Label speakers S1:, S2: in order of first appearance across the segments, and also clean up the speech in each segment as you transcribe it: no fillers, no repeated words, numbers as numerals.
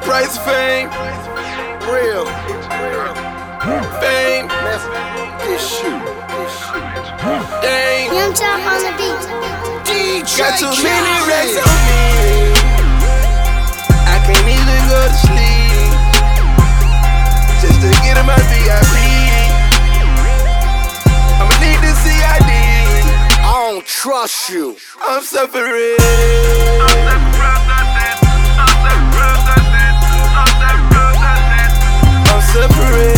S1: price of fame.
S2: Real.
S1: Fame.
S2: This shit.
S1: Dang.
S3: Young Chop on the beat.
S2: DJ
S1: Got too many
S2: Khaled.
S1: racks on me. I can't even go to sleep just to get in my VIP. I'ma need the CID.
S2: I don't trust you.
S1: I'm suffering. I'm suffering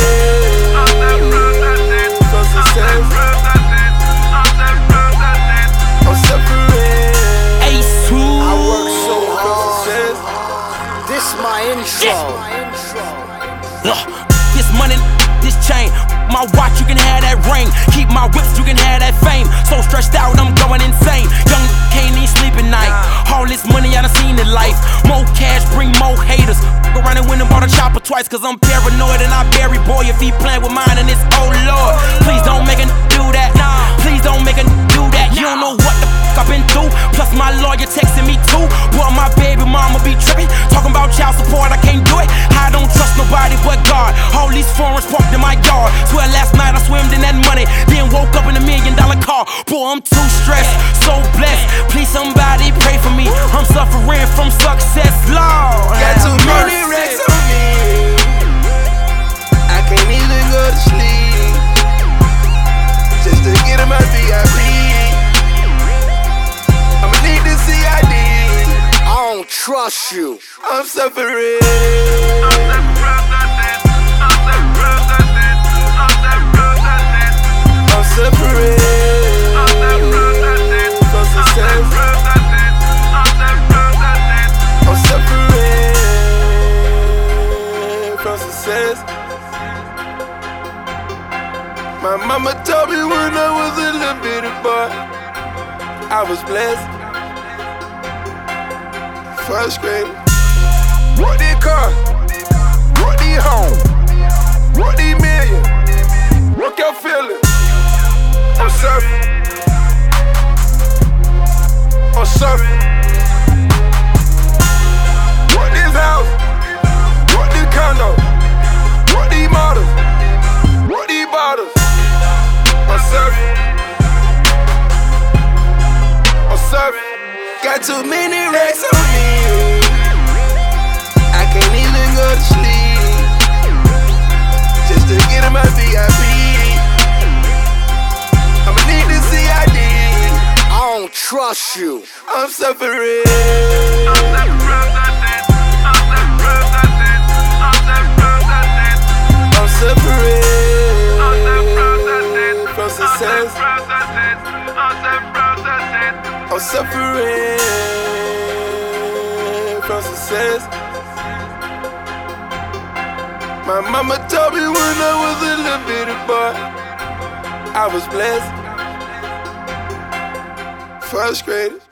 S1: from success. I'm suffering
S2: I work so
S1: from
S2: hard.
S1: success.
S2: This my intro.
S4: This money, this chain, my watch, you can have that ring. Keep my whips, you can have that fame. So stretched out, I'm going insane. Young can't even sleep at night. All this money I done seen in life. More cash, bring more haters. Go around and win and bought a chopper twice, cause I'm paranoid and I bury boy if he playing with mine and it's oh lord. Please don't make a do that. Please don't make a do that. You don't know what the I've been through. Plus my lawyer texting me too. Boy, my baby mama be tripping. Talking about child support, I can't do it. I don't trust nobody but God. All these foreigns parked in my yard. Swear last night I swam in that money, then woke up in $1 million car. Boy, I'm too stressed, so blessed. Please somebody pray for me. I'm suffering from success, Lord.
S1: Got too many racks on me. I can't even go to sleep just to get in my VIP. I'ma need the CID.
S2: I don't trust you.
S1: I'm suffering. I'm suffering from success. I'm suffering from success. My mama told me when I was a little bitty boy, I was blessed. First grade. What the car? What the home? What the million? What your feeling? I'm surfing. I'm surfing. What this house? What this condo? What these models? What these bottles? I'm surfing. I'm surfing. Got too many racks on me. I can't even go to sleep just to get in my VIP. I'ma need the CID.
S2: I don't trust you.
S1: I'm suffering. I'm suffering from success. I'm suffering from success. My mama told me when I was a little bitty boy, I was blessed. First grade.